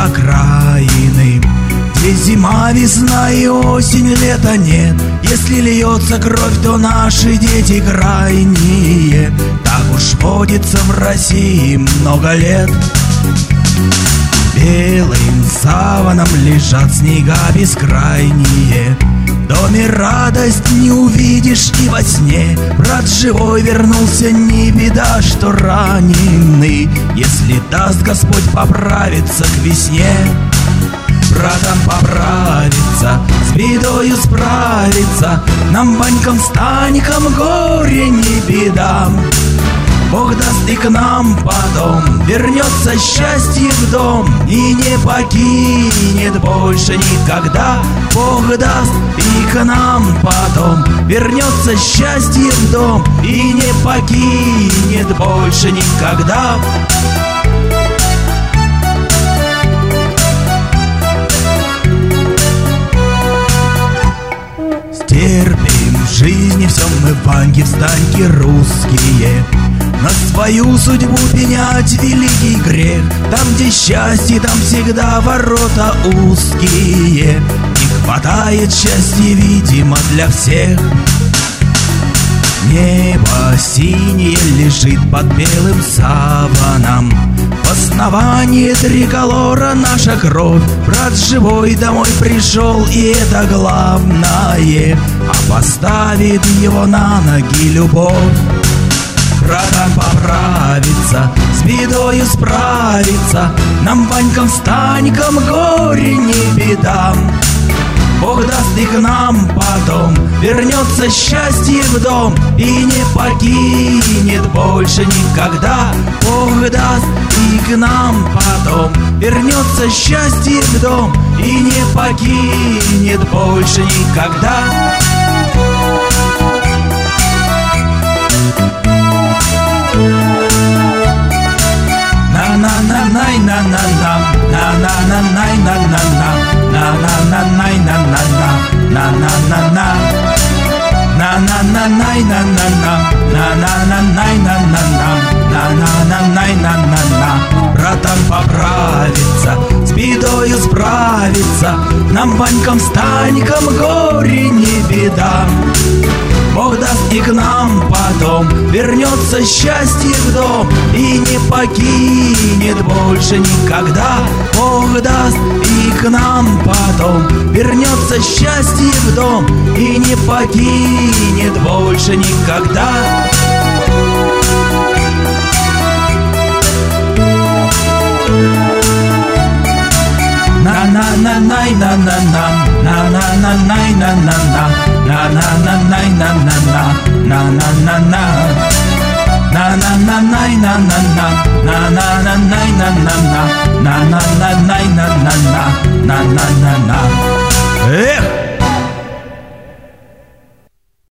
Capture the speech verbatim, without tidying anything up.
окраины, где зима, весна и осень, лета нет. Если льется кровь, то наши дети крайние. Так уж водится в России много лет. Белым саваном лежат снега бескрайние. В доме радость не увидишь и во сне. Брат живой вернулся, не беда, что раненый. Если даст Господь поправиться к весне, братам поправиться, с бедою справиться. Нам, Ванькам, Станькам, горе не беда. Бог даст, и к нам потом вернется счастье в дом и не покинет больше никогда. Бог даст, и к нам потом вернется счастье в дом и не покинет больше никогда. Терпим в жизни все мы, Ваньки, Станьки русские. На свою судьбу пенять великий грех. Там, где счастье, там всегда ворота узкие. Не хватает счастья, видимо, для всех. Небо синее лежит под белым саваном. В основании триколора наша кровь. Брат живой домой пришел, и это главное. А поставит его на ноги любовь. Братам поправиться, с бедою справиться. Нам, Ванькам, Станькам, горе не беда. Бог даст, и к нам потом вернется счастье в дом и не покинет больше никогда. Бог даст, и к нам потом вернется счастье в дом и не покинет больше никогда. На-на-на-най-на-на-на, на-на-на-най-на-на-на, на-на-на-най-на-на-на, на-на-на-на, на-на-на-най-на-на-на, на-на-на-най-на-на-на, на-на-на-най-на-на-на. Братам поправиться, с бедою справиться. Нам, Ванькам, Станькам, горе не беда. Бог даст, и к нам потом вернется счастье в дом и не покинет больше никогда. Бог даст, и к нам потом вернется счастье в дом и не покинет больше никогда. На-на-на-най-на-на-на, на-на-на-най-на-на-на, на-на-на-най-на-на-на, на-на-на-на, на-на-на-най-на-на-на, на-на-на-най-на-на-на, на-на-на-най-на-на-на, на-на-на-на. Эх!